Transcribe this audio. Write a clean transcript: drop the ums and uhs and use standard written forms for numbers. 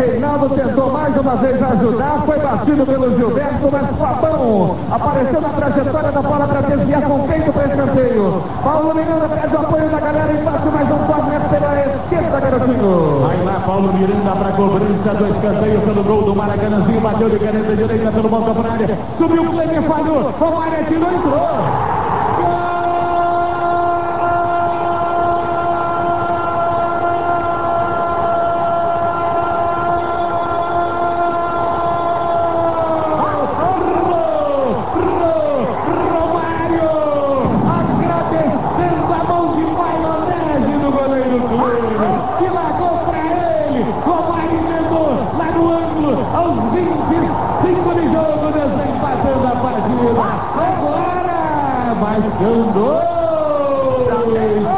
Reinaldo tentou mais uma vez ajudar, foi batido pelo Gilberto, mas Fabão apareceu na trajetória da bola para desviar com peito para escanteio. Paulo Miranda pede o apoio da galera, embaixo mais um corner pela esquerda, garotinho. Vai lá Paulo Miranda para cobrança do escanteio pelo gol do Maracanãzinho, bateu de caneta direita pelo Boca para área, subiu o Cleber, falhou, o Mário tirou e entrou. Aos 25 de jogo, desempatando a partida. Agora, marcando 2